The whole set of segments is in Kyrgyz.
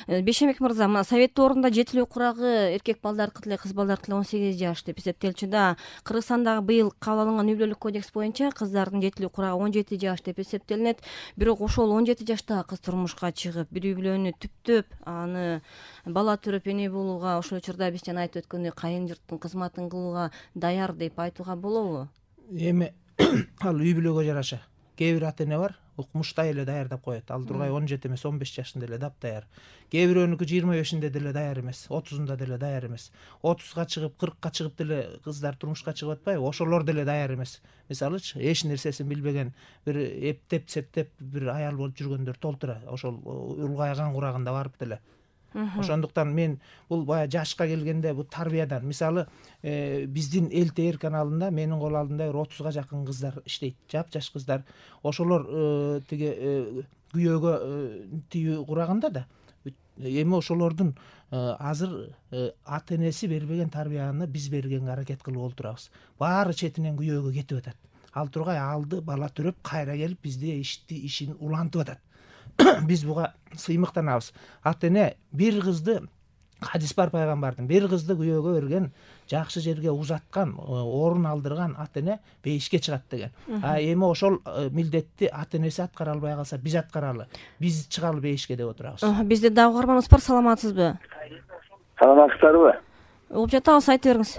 Бейшембек мырза, мына совет орунда жетилүү курагы эркек балдаркы деле кыз балдаркы деле 18 жаш деп эсептелчү да. Кыргызстандагы быйыл кабыл алынган үй бүлөлүк кодекс боюнча кыздардын жетилүү курагы 17 жаш деп эсептелинет. Бирок ошол 17 жаштагы кыз турмушка чыгып, бир үй бүлөнү түптөп, аны бала төрөп эне болууга, ошол учурда биз жана айтып өткөндөй кайын журттун кызматын кылууга даяр деп айтууга болобу? Эми ал үй бүлөгө жараша. Кээ бир ата эне бар, укмуштай эле даярдап коет. Ал тургай 17 эмес, 15 жашында эле даяр. Кээ бирөөнүкү 25-инде деле даяр эмес, 30-унда деле даяр эмес. 30га чыгып, 40ка чыгып деле кыздар турмушка чыгып атпайбы? Ошолор деле даяр эмес. Мисалычы, эч нерсесин билбеген, бир эптеп, септеп бир аял болуп жүргөндөр толтура. Ошол улгайган курагында барып деле. Ошондуктан мен бул бая жашка келгенде бул тарбиядан, мисалы, биздин Эл ТР каналында менин кол алдымда 30га жакын кыздар иштейт, жап-жаш кыздар. Ошолор тиги күйөөгө тийүү курагында да. Эми ошолордун азыр ата энеси бербеген тарбияны биз бергенге аракет кылып олтурабыз. Баары четинен күйөөгө кетип атат. Ал тургай алды бала төрөп кайра келип бизде ишин улантып атат. Биз буга сыймыктанабыз. Ата эне бир кызды, хадис бар пайгамбардын, бир кызды күйөөгө берген, жакшы жерге узаткан, орун алдырган ата эне бейишке чыгат деген. Эми ошол милдетти ата энеси аткара албай калса, биз аткаралы. Биз чыгалы бейишке деп отурабыз. Бизде дагы угарманыбыз бар, саламатсызбы? Саламатсыздарбы? Угуп жатабыз, айтып бериңиз.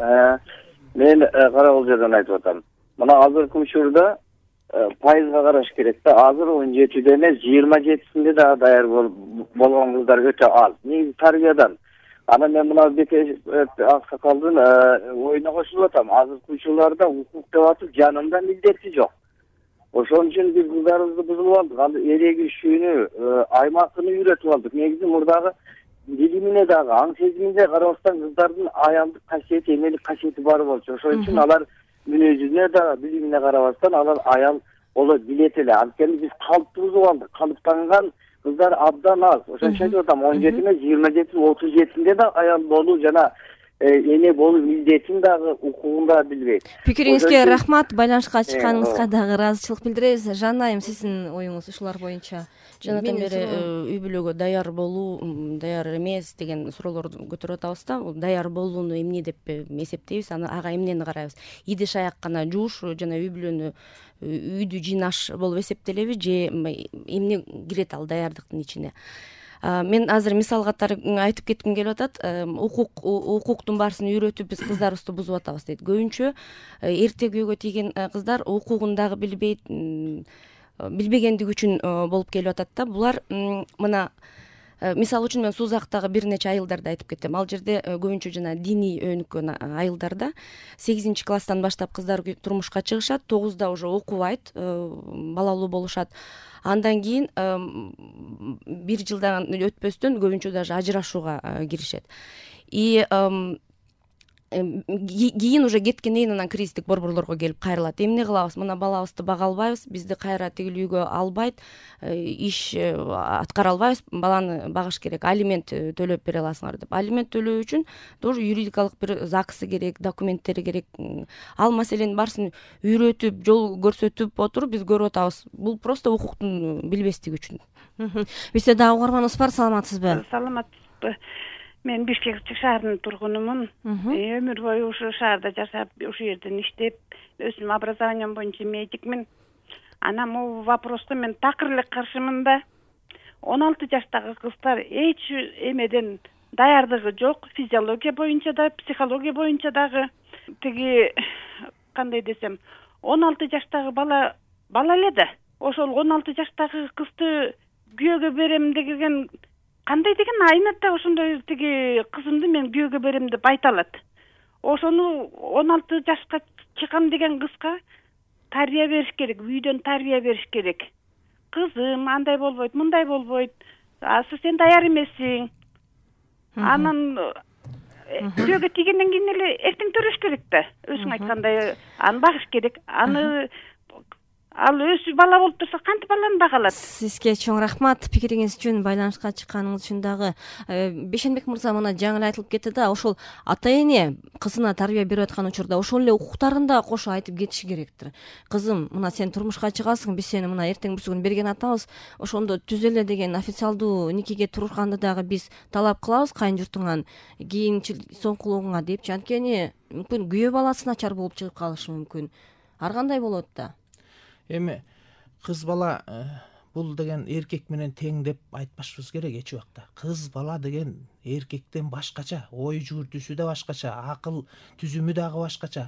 Мен Карагол жерден айтып атам. Мына азыркы учурда пайызга караш керек да. Азыр 17-де эмес, 27-синде да даяр болгон кыздар өтө аз. Негизи тарбиядан. Ана мен мына бете аксакалдын оюна кошулуп атам. Азыркы учурларда укук деп атып, жанында милдети жок. Ошон үчүн биз кыздарыбызды бузулуп алдык. Ал эрегишүүнү, аймакыны үйрөтүп алдык. Негизи мурдагы билимине дагы, аң сезимине карабастан кыздардын аялдык касиети, эмелик касиети бар болчу. Ошон үчүн алар мүнөзүнө да, билимине карабастан алар аял боло билет эле. Анткени биз калыпты бузуп алдык. Калыптанган кыздар абдан аз. Ошон үчүн айтып атам, 17 эмес, 27, 37-нде да аял болуу жана эне болуу милдетин дагы, укугун да билбейт. Пикириңизге рахмат, байланышка чыкканыңызга дагы ыраазычылык билдиребиз. Жана Айым, сиздин оюңуз ушулар боюнча? Жанатан бери үй бүлөгө даяр болуу, даяр эмес деген суроолорду көтөрүп атабыз да. Даяр болууну эмне деп эсептейбиз, ага эмнени карайбыз? Идиш аяк гана жууш жана үй бүлөнү, үйдү жыйнаш болуп эсептелеби же эмне кирет ал даярдыктын ичине? Мен азыр мисал катары айтып кетким келип атат. Укуктун баарысын үйрөтүп биз кыздарыбызды бузуп атабыз дейт. Көбүнчө эрте күйөөгө тийген кыздар укугун дагы билбегендиги үчүн болуп келип атат да. Булар мына мисалы үчүн мен Сузактагы бир нече айылдарды айтып кетем. Ал жерде көбүнчө жана диний өнүккөн айылдарда 8-класстан баштап кыздар турмушка чыгышат, 9да уже окубайт, балалуу болушат. Андан кийин бир жылдан өтпөстөн көбүнчө даже ажырашууга киришет. И кийин уже кеткенден анан кризистик борборлорго келип кайрылат. Эмне кылабыз? Мына балабызды бага албайбыз, бизди кайра тигил үйгө албайт, иш аткара албайбыз, баланы багыш керек, алимент төлөп бере аласыңар деп. Алимент төлөө үчүн тоже юридикалык бир ЗАГСы керек, документтери керек. Ал маселенин баарысын үйрөтүп, жол көрсөтүп отуруп биз көрүп атабыз. Бул просто укуктун билбестиги үчүн. Бизде дагы угарманыбыз бар, саламатсызбы? Саламатсызбы. Мен Бишкек шаарынын тургунумун. Өмүр бою ушу шаарда жашап, ушу жерден иштеп, өзүм образованием боюнча медикмин. Анан бул вопросту мен такыр эле каршымын да. 16 жаштагы кыздар эч эмеден даярдыгы жок, физиология боюнча да, психология боюнча дагы. Тиги кандай десем, 16 жаштагы бала эле да. Ошол 16 жаштагы кызды күйөөгө берем деген кандай деген айнат да, ошондой тиги кызымды мен күйөөгө берем деп айта алат. Ошону 16 жашка чыккан деген кызга тарбия бериш керек, үйдөн тарбия бериш керек. Кызым, андай болбойт, мындай болбойт. Сен даяр эмессиң. Анан күйөөгө тийгенден кийин эле эртең төрөш керек да. Өзүң айткандай, аны багыш керек. Аны Ал өзү бала болуп турса кантип баланы багалат? Сизге чоң рахмат пикириңиз үчүн, байланышка чыкканыңыз үчүн дагы. Бейшенбек мырза мына жаңы эле айтылып кетти да, ошол ата эне кызына тарбия берип аткан учурда ошол эле укуктарын да кошо айтып кетиши керектир. Кызым, мына сен турмушка чыгасың, биз сени мына эртең бүрсү күнү берген атабыз, ошондо түз эле деген официалдуу никеге турганды дагы биз талап кылабыз кайын журтуңан, кийинчи соңкулугуңа депчи. Анткени мүмкүн күйөө баласы начар болуп чыгып калышы мүмкүн. Ар кандай болот да? Эми кыз бала бул деген эркек менен тең деп айтпашыбыз керек эч убакта. Кыз бала деген эркектен башкача, ой жүгүртүүсү да башкача, акыл түзүмү дагы башкача,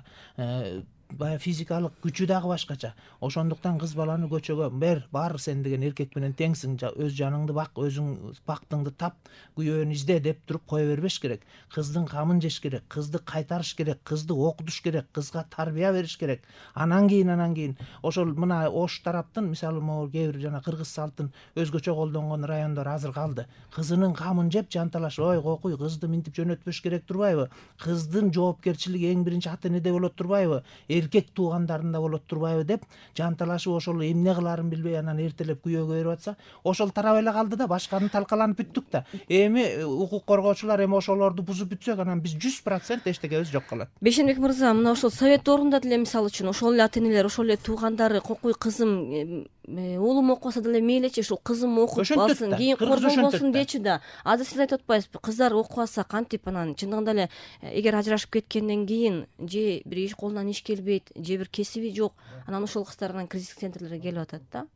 баягы физикалык күчү дагы башкача. Ошондуктан кыз баланы көчөгө бар сен деген эркек менен теңсиң, өз жаныңды бак, өзүң бактыңды тап, күйөөнү изде деп туруп кое бербеш керек. Кыздын камын жеш керек, кызды кайтарыш керек, кызды окутуш керек, кызга тарбия бериш керек. Анан кийин ошол мына Ош тараптын, мисалы могу кээ бир жана кыргыз салттын өзгөчө колдонгон райондор азыр калды. Кызынын камын жеп жанталаш, ой кокуй, кызды минтип жөнөтпөш керек турбайбы? Кыздын жоопкерчилиги эң биринчи ата энеде болот турбайбы? Эркек туугандарында болот турбайбы деп жанталашып ошол эмне кыларын билбей анан эртелеп күйөөгө берип атса, ошол тарап эле калды да, башканы талкаланып бүттүк да. Эми укук коргоочулар эми ошолорду бузуп бүтсөк, анан биз 100% эчтекебиз жок калат. Бейшенбек мырза, мына ошол совет доорунда деле мисалы үчүн ошол эле ата энелер, ошол эле туугандары, кокуй кызым, уулум окубаса деле мейличи, ушул кызым окуп алсын, кийин кордон болсун дечи да. Азыр сиз айтып атпайсызбы, кыздар окубаса кантип анан чындыгында эле эгер ажырашып кеткенден кийин же бир иш колунан иш келбейт, же бир кесиби жок, анан ошол кыздар анан кризис центрлерге келип атат да.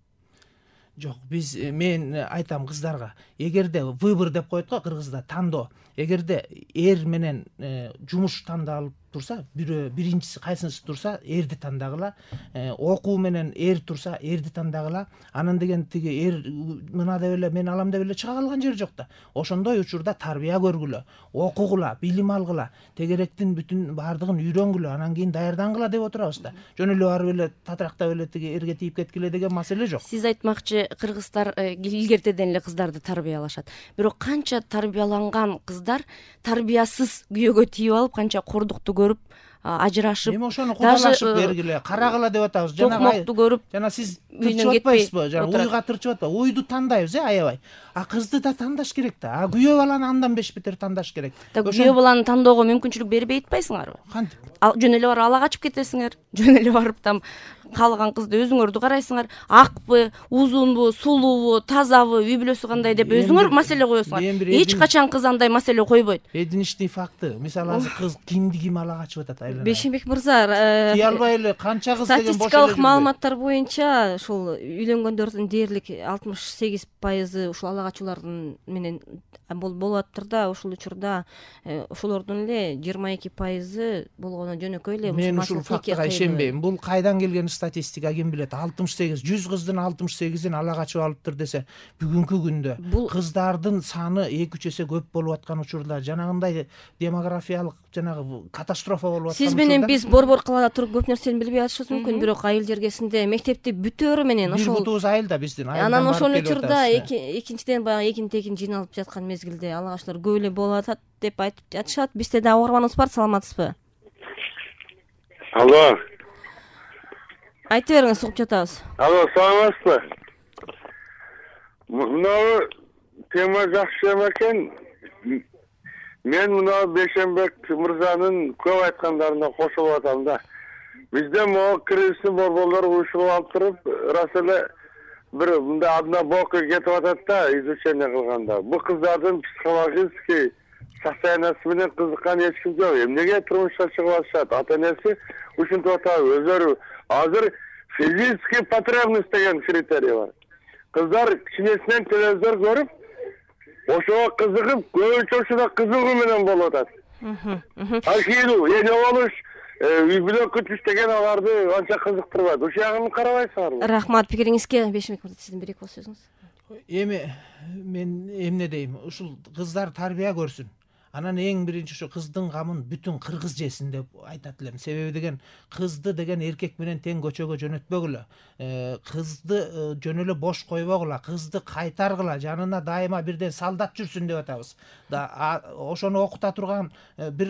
Жок, мен айтам кыздарга, эгерде выбор деп коет го кыргызда, тандоо. Эгерде эр менен жумуш тандалып турса, биринчиси кайсынысы турса, эрди тандагыла. Окуу менен эр турса, эрди тандагыла. Анан деген тиги эр мына деп эле мен алам деп эле чыга калган жери жок да. Ошондой учурда тарбия көргүлө, окугула, билим алгыла, тегеректин бүтүн баардыгын үйрөнгүлө, анан кийин даярдангыла деп отурабыз да. Жөн эле барып эле татырактап эле тиги эрге тийип кеткиле деген маселе жок. Сиз айтмакчы, кыргыздар илгертеден эле кыздарды тарбиялашат. Бирок канча тарбияланган кыздар тарбиясыз күйөөгө тийип алып, канча кордукту көрүп, ажырашып, эми ошону кудалашып бергиле, карагыла деп атабыз. Токмокту көрүп, жана сиз тырчып атпайсызбы? Жана уйга тырчып атпайбы? Уйду тандайбыз, аябай. А кызды да тандаш керек да. А күйөө баланы андан беш бетер тандаш керек. Күйөө баланы тандоого мүмкүнчүлүк бербей атпайсыңарбы? Кантип? Жөн эле барып ала качып кетесиңер. Жөн эле барып там каалаган кызды өзүңөрдү карайсыңар. Акпы, узунбу, сулуубу, тазабы, үй бүлөсү кандай деп өзүңөр маселе коесуңар. Эч качан кыз андай маселе койбойт. Единичный факты. Мисалы азыр кыз ким ала качып атат айланып. Бейшенбек мырза, кий албай эле канча кыз деген бош эле. Статистикалык маалыматтар боюнча ушул үйлөнгөндөрдүн дээрлик 68% ушул ала качуулардын менен болуп атыптыр да. Ушул учурда ошолордун эле 22% болгону жөнөкөй эле. Мен ушул фактыга ишенбейм. Бул кайдан келген статистика ким билет? 68, 100 кыздын 68-ин ала качып алыптыр десе, бүгүнкү күндө кыздардын саны 2-3 эсе көп болуп аткан учурда, жанагындай демографиялык жанагы катастрофа болуп аткан учурда. Сиз менен биз борбор калаада туруп көп нерсени билбей атышыбыз мүмкүн, бирок айыл жергесинде мектепти бүтөөрү менен ошол бир бутубуз айылда биздин. Анан ошол учурда экинчиден баягы экин-тегин жыйналып жаткан мезгилде ала качуулар көп эле болуп атат деп айтып жатышат. Бизде да угарманыбыз бар, саламатсызбы? Алло. Айтып бериңиз, угуп жатабыз. Алло, саламатсызбы? Мына тема жакшы тема экен. Мен мына Бейшенбек мырзанын көп айткандарына кошулуп атам да. Бизде могу кризистин борборлор уюшулуп алып туруп, рас эле бир мындай одна бока кетип атат да, изучение кылганда. Бу кыздардын психологический состояниясы менен кызыккан эч ким жок. Эмнеге турмушка чыгып атышат? Ата-энеси ушинтип атабы, өзөрү азыр физический потребность деген критерий бар. Кыздар кичинесинен телевизор көрүп, ошого кызыгып, көбүнчө ушуна кызыгуу менен болуп атат. Кийин эне болуш, үй бүлө күтүш деген аларды анча кызыктырбайт. Ушул ягын карабайсыңарбы? Рахмат пикириңизге. Бейшенбек мырза, сиздин бир эки сөзүңүз. Эми мен эмне дейм? Ушул кыздар тарбия көрсүн. Анан эң биринчи ушу кыздын камын бүтүн кыргыз жесин деп айтат элем. Себеби деген кызды деген эркек менен тең көчөгө жөнөтпөгүлө. Кызды жөн эле бош койбогула, кызды кайтаргыла, жанына дайыма бирден солдат жүрсүн деп атабыз. Ошону окута турган бир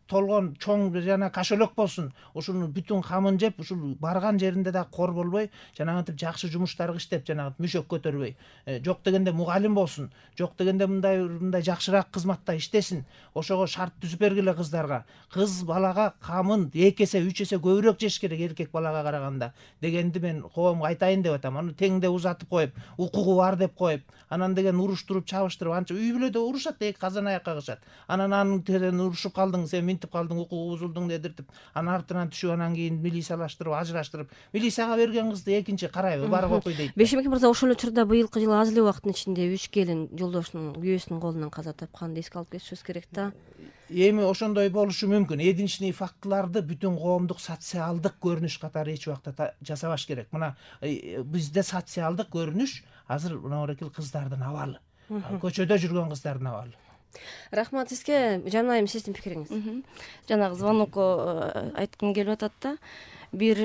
толгон чоң жана кошелек болсун, ушуну бүтүн камын жеп, ушул барган жеринде да кор болбой, жанагынтип жакшы жумуштар иштеп, жанагы мөшөк көтөрбөй, жок дегенде мугалим болсун, жок дегенде мындай жакшыраак кызматта иштесин. Ошого шарт түзүп бергиле кыздарга. Кыз балага камын 2 эсе 3 эсе көбүрөөк жеш керек эркек балага караганда дегенди мен коомго айтайын деп атам. Аны теңде узатып коюп, укугу бар деп коюп, анан деген уруштуруп, чабыштырып, анча үй бүлөдө урушат, эки казан аякка кышат. Анан анын терен урушуп калдың, сен минтип калдың, укугу бузулдуң дедиртип, анан артынан түшүп, анан кийин милициялаштырып, ажыраштырып, милицияга берген кызды экинчи карайбы, барып окуй дейт. Бейшембек мырза, ошол учурда быйылкы жылы аз эле убакыттын ичинде 3 келин жолдошунун, күйөөсүнүн колунан каза тапканды эске алып кетишибиз керек да. Эми ошондой болушу мүмкүн. Единичный фактыларды бүтүн коомдук социалдык көрүнүш катары эч убакта жасабаш керек. Мына бизде социалдык көрүнүш азыр мына кыздардын абалы. Көчөдө жүргөн кыздардын абалы. Рахмат сизге. Жаным айым, сиздин пикириңиз? Жанагы звонокко айткым келип атат да. Бир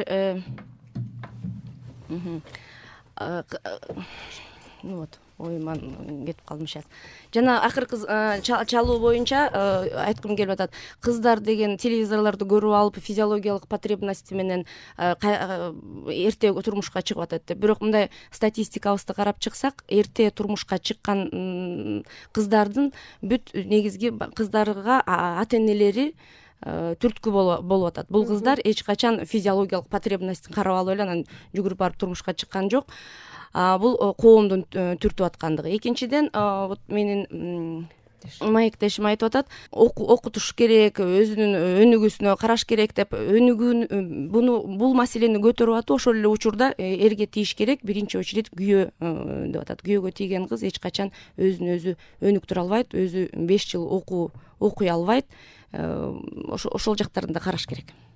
вот оюман кетип калдым сейчас. Жана акыркы чалуу боюнча айткым келип атат. Кыздар деген телевизорлорду көрүп алып, физиологиялык потребности менен эрте турмушка чыгып атат деп. Бирок мындай статистикабызды карап чыксак, эрте турмушка чыккан кыздардын бүт негизги кыздарга ата-энелери түрткү болуп атат. Бул кыздар эч качан физиологиялык потребностин карап алып эле анан жүгүрүп барып турмушка чыккан жок. Бул коомдун түртүп аткандыгы. Экинчиден, вот менин маектешим айтып атат, окутуш керек, өзүнүн өнүгүүсүнө караш керек деп, өнүгүүнү бул маселени көтөрүп атып, ошол эле учурда эрге тийиш керек, биринчи очередь күйөө деп атат. Күйөөгө тийген кыз эч качан өзүн өзү өнүктүрө албайт, өзү 5 жыл окуй албайт. Ошол жактарында караш керек.